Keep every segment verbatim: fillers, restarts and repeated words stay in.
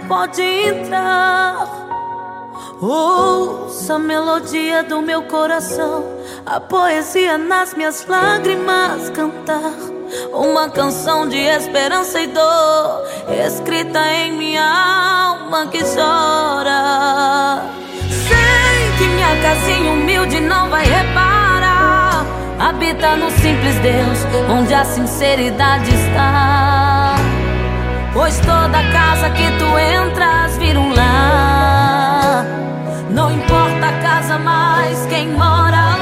pode entrar. Ouça a melodia do meu coração, a poesia nas minhas lágrimas cantar. Uma canção de esperança e dor, escrita em minha alma que chora. Sei que minha casinha humilde não vai reparar. Habita no simples Deus, onde a sinceridade está. Pois toda casa que tu entras vira um lar. Não importa a casa, mas quem mora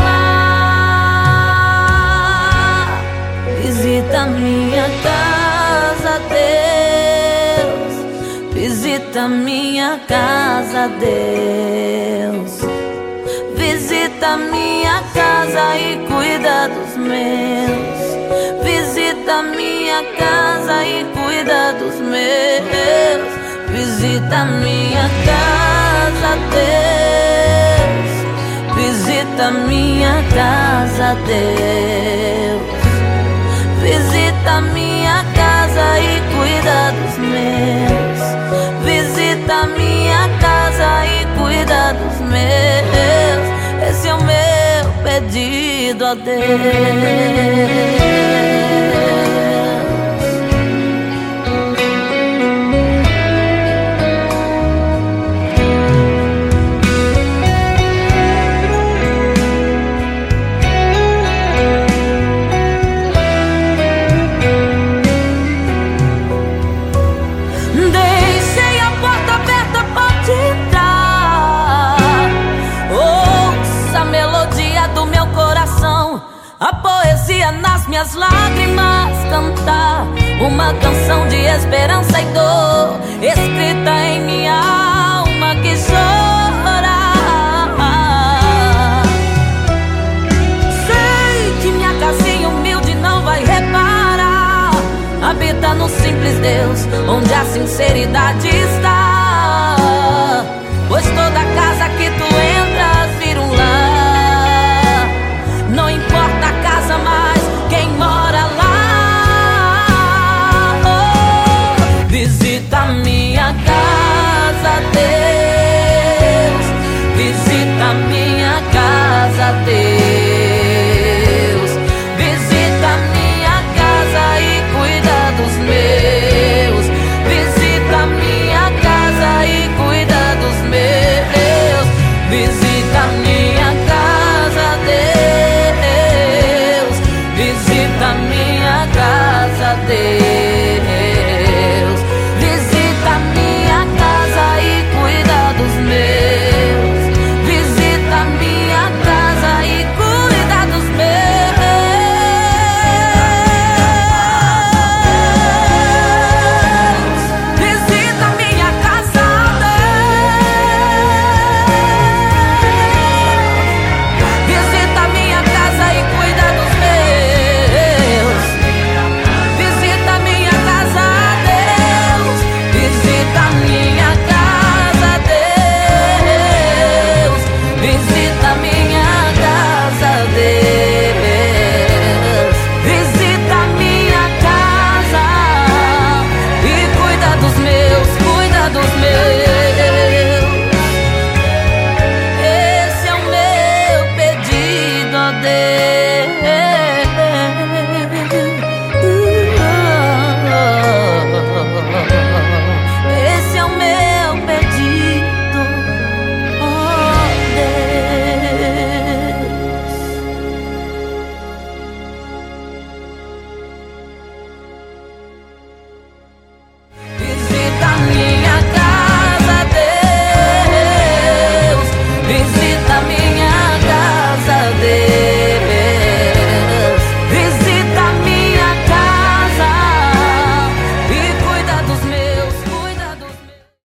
lá. Visita minha casa, Deus. Visita minha casa, Deus. Visita minha casa e cuida dos meus. Visita minha casa e cuida dos meus. Visita minha casa, Deus. Visita minha casa, Deus. Visita minha casa e cuida dos meus. Visita minha casa e cuida dos meus. Esse é o meu pedido a Deus. Deixei a porta aberta, pode entrar. Ouça a melodia do meu coração, a poesia nas minhas lágrimas cantar. Uma canção de esperança e dor, escrita em minha alma que chora. Sei que minha casinha humilde não vai reparar. Habita no simples Deus, onde a sinceridade está.